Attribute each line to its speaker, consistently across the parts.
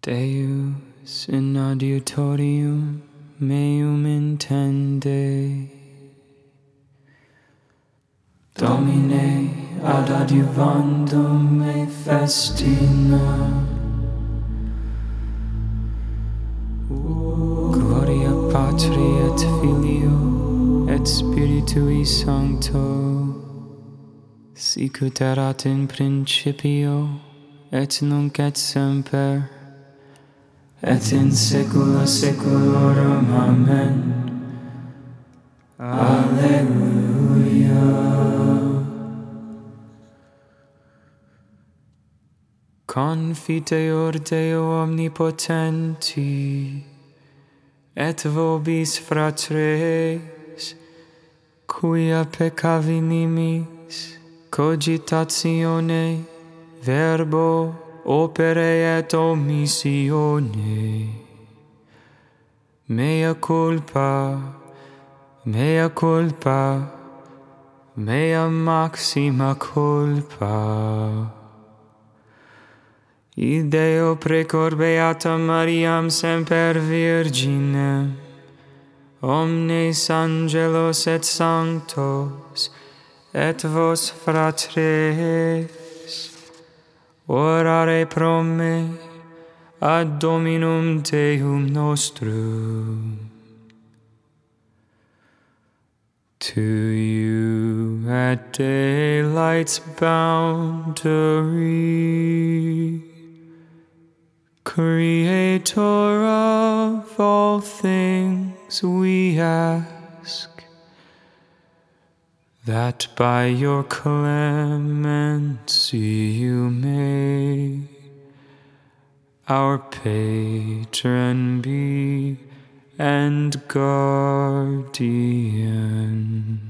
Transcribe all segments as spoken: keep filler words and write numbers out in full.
Speaker 1: Deus in adiutorium meum intende. Domine ad adiuvandum me festina. Gloria Patri et Filio et Spiritui Sancto, sicut erat in principio et nunc et semper et in saecula saeculorum. Amen. Alleluia. Confiteor Deo omnipotenti et vobis fratres, quia peccavi nimis, cogitatione, verbo, opere et omissione. Mea culpa, mea culpa, mea maxima culpa. Ideo precor beata Mariam semper virginem, omnes angelos et sanctos, et vos fratres, orare pro me ad Dominum Deum nostrum. To you at daylight's boundary, Creator of all things, we ask that by your clemency you may our patron be and guardian.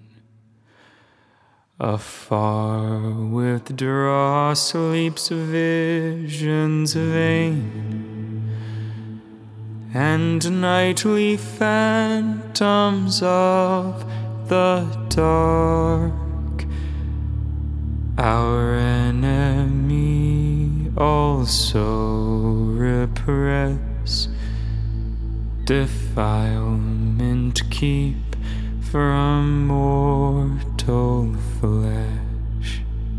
Speaker 1: Afar withdraw sleep's visions vain, and nightly phantoms of the dark. Our enemy also repress, defilement keep from mortal flesh.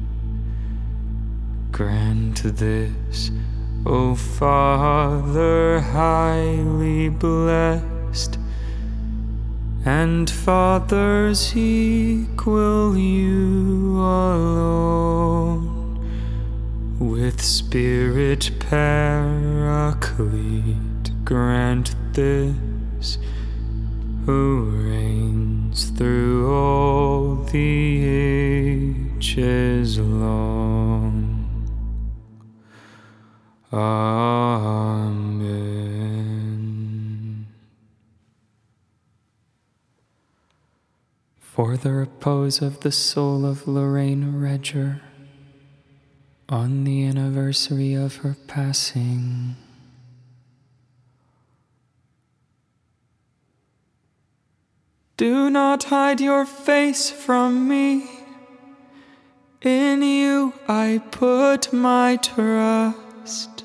Speaker 1: Grant this, O Father highly blessed, and fathers equal you alone, with Spirit Paraclete grant this, who reigns through all the ages long. Amen. For the repose of the soul of Lorraine Redger, on the anniversary of her passing, do not hide your face from me. In you I put my trust.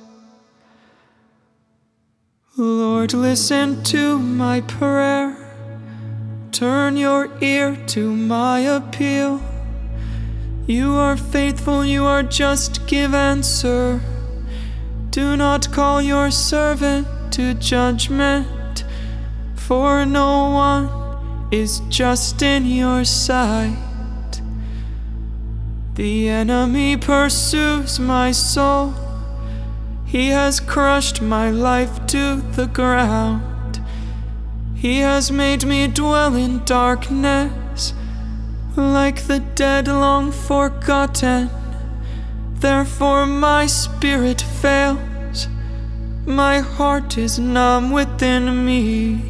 Speaker 1: Lord, listen to my prayer. Turn your ear to my appeal. You are faithful, you are just, give answer. Do not call your servant to judgment, for no one is just in your sight. The enemy pursues my soul. He has crushed my life to the ground. He has made me dwell in darkness, like the dead long forgotten. Therefore my spirit fails, my heart is numb within me.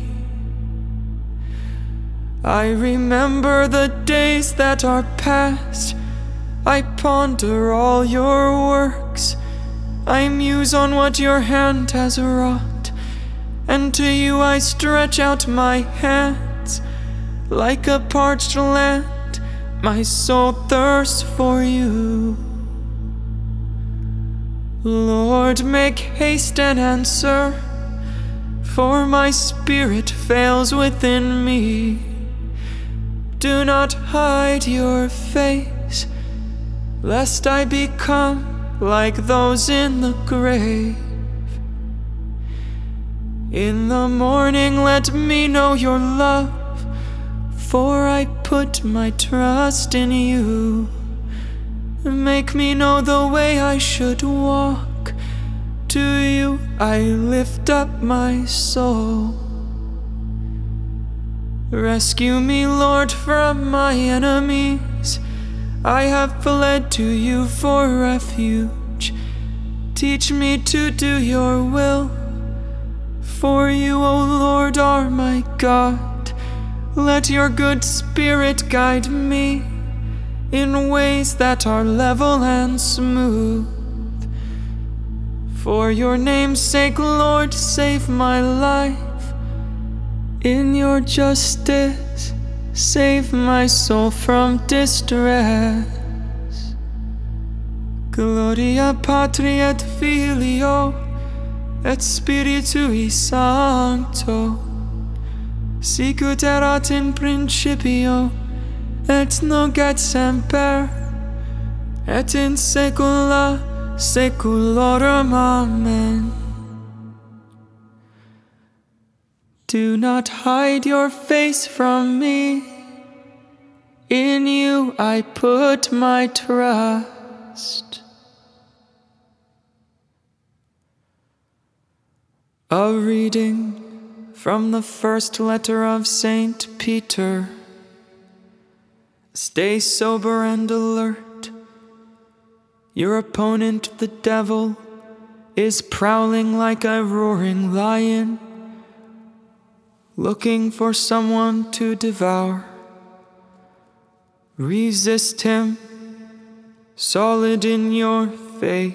Speaker 1: I remember the days that are past. I ponder all your works. I muse on what your hand has wrought, and to you I stretch out my hands. Like a parched land, my soul thirsts for you. Lord, make haste and answer, for my spirit fails within me. Do not hide your face, lest I become like those in the grave. In the morning let me know your love, for I put my trust in you. Make me know the way I should walk. To you I lift up my soul. Rescue me, Lord, from my enemies. I have fled to you for refuge. Teach me to do your will, for you, O Lord, are my God. Let your good spirit guide me in ways that are level and smooth. For your name's sake, Lord, save my life. In your justice, save my soul from distress. Gloria Patri et Filio et Spiritui Sancto, sicut erat in principio, et nunc et semper, et in saecula saeculorum. Amen. Do not hide your face from me. In you I put my trust. A reading from the first letter of Saint Peter. Stay sober and alert. Your opponent, the devil, is prowling like a roaring lion, looking for someone to devour. Resist him, solid in your faith.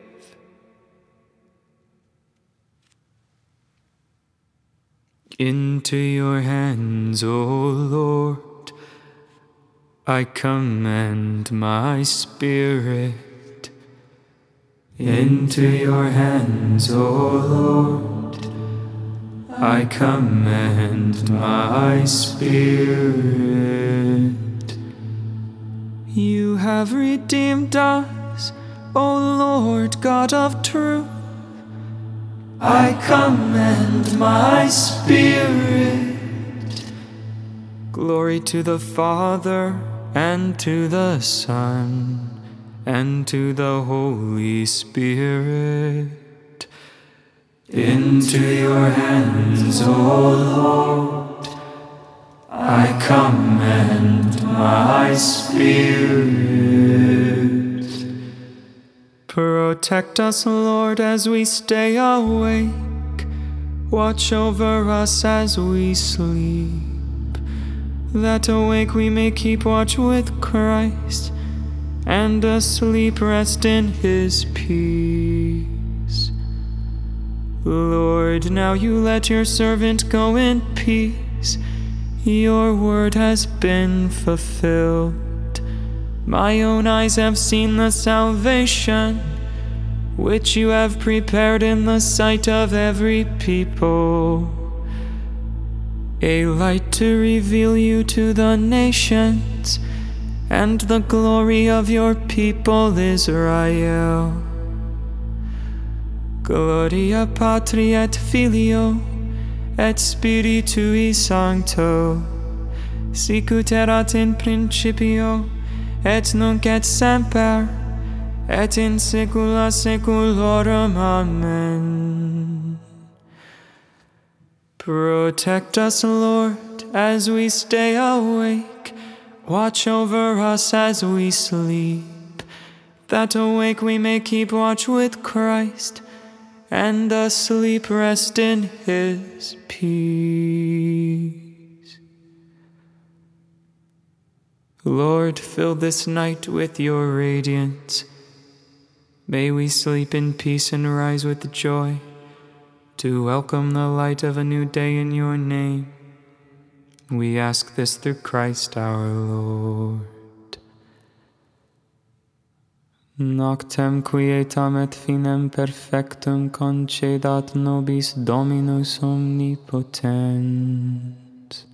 Speaker 1: Into your hands, O Lord, I commend my spirit. Into your hands, O Lord, I commend my spirit. You have redeemed us, O Lord God of truth. I commend my spirit. Glory to the Father, and to the Son, and to the Holy Spirit. Into your hands, O Lord, I commend my spirit. Protect us, Lord, as we stay awake. Watch over us as we sleep, that awake we may keep watch with Christ, and asleep rest in his peace. Lord, now you let your servant go in peace. Your word has been fulfilled. My own eyes have seen the salvation which you have prepared in the sight of every people, a light to reveal you to the nations, and the glory of your people Israel. Gloria Patri et Filio et Spiritui Sancto, sicut erat in principio, et nunc et semper, et in saecula saeculorum. Amen. Protect us, Lord, as we stay awake. Watch over us as we sleep, that awake we may keep watch with Christ, and asleep rest in his peace. Lord, fill this night with your radiance. May we sleep in peace and rise with joy, to welcome the light of a new day in your name. We ask this through Christ our Lord. Noctem quietam et finem perfectum concedat nobis Dominus omnipotent.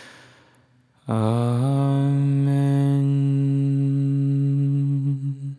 Speaker 1: Amen.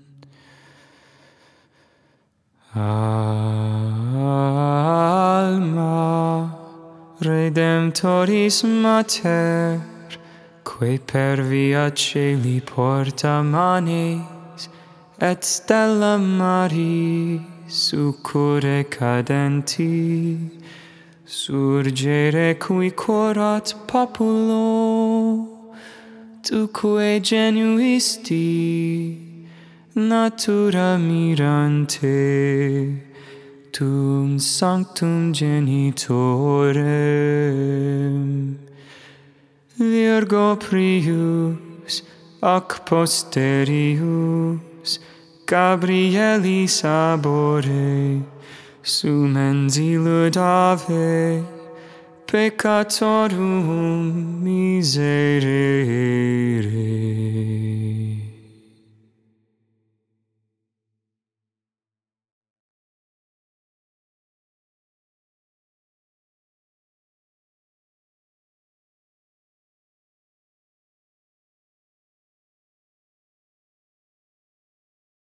Speaker 1: Alma Redemptoris Mater, que per via celi porta manes, et stella Maris succurre cadenti, surgere qui corat populo, tuque genuisti, natura mirante, tum sanctum genitorem, Virgo prius, ac posterius, Gabrielis abore, sumens illudave, peccatorum miserere.